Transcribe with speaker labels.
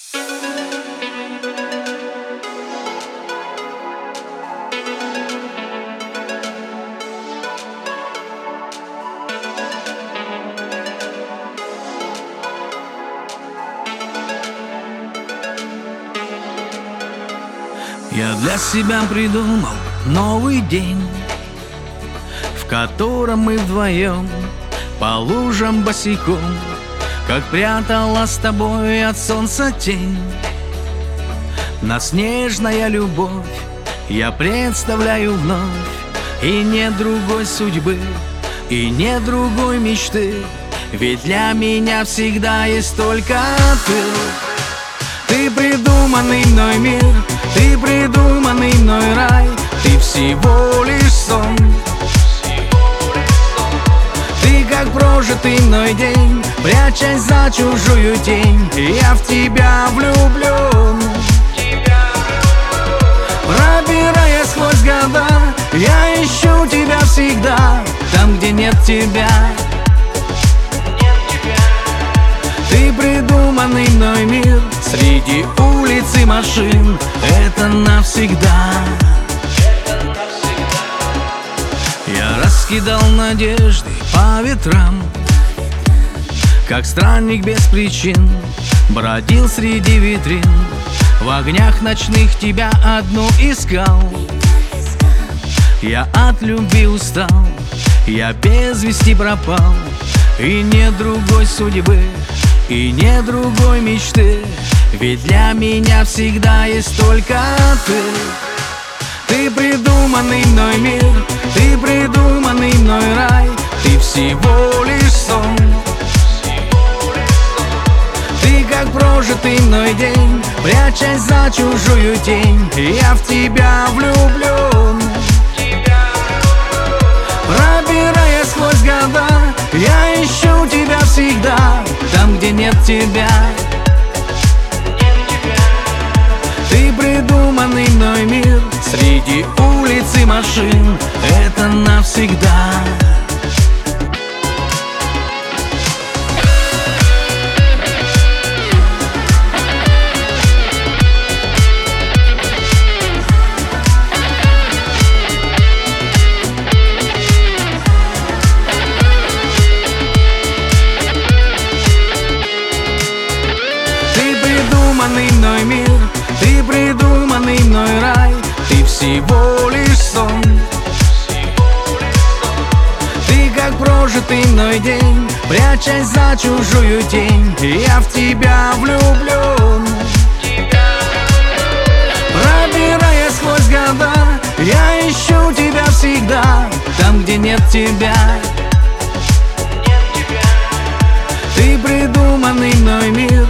Speaker 1: Я для себя придумал новый день, в котором мы вдвоем по лужам босиком, как прятала с тобой от солнца тень. Нас нежная любовь я представляю вновь, и нет другой судьбы, и нет другой мечты, ведь для меня всегда есть только ты. Ты придуманный мной мир, ты придуманный мной рай, ты всего лишь сон. Ты как прожитый мной день, прячась за чужую тень, я в тебя влюблен. Пробираясь сквозь года, я ищу тебя всегда, там, где нет тебя. Ты придуманный мной мир, среди улиц и машин, это навсегда. Я раскидал надежды по ветрам, как странник без причин, бродил среди витрин, в огнях ночных тебя одну искал. Я от любви устал, я без вести пропал, и нет другой судьбы, и нет другой мечты, ведь для меня всегда есть только ты. Ты придуманный мной мир, ты придуманный мной рай, ты всего лишь сон. Ты как прожитый мной день, прячась за чужую тень, я в тебя влюблен. Пробираясь сквозь года, я ищу тебя всегда, там, где нет тебя. Ты придуманный мной мир, среди улиц и машин, это навсегда. Придуманный мной мир, ты придуманный мной рай, ты всего лишь сон. Ты как прожитый мной день, прячась за чужую тень, я в тебя влюблен. Пробираясь сквозь года, я ищу тебя всегда, там, где нет тебя. Ты придуманный мной мир,